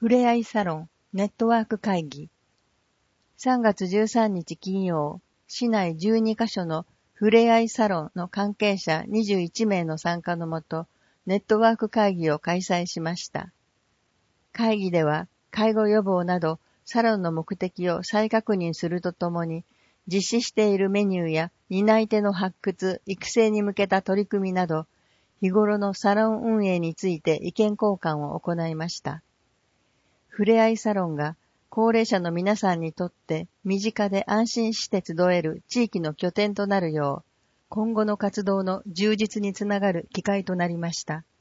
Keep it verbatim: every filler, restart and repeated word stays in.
ふれあいサロンネットワーク会議。さんがつじゅうさんにち金曜、市内じゅうにカ所のふれあいサロンの関係者にじゅういちめいの参加のもと、ネットワーク会議を開催しました。会議では、介護予防などサロンの目的を再確認するとともに、実施しているメニューや担い手の発掘・育成に向けた取り組みなど、日頃のサロン運営について意見交換を行いました。ふれあいサロンが高齢者の皆さんにとって身近で安心して集える地域の拠点となるよう、今後の活動の充実につながる機会となりました。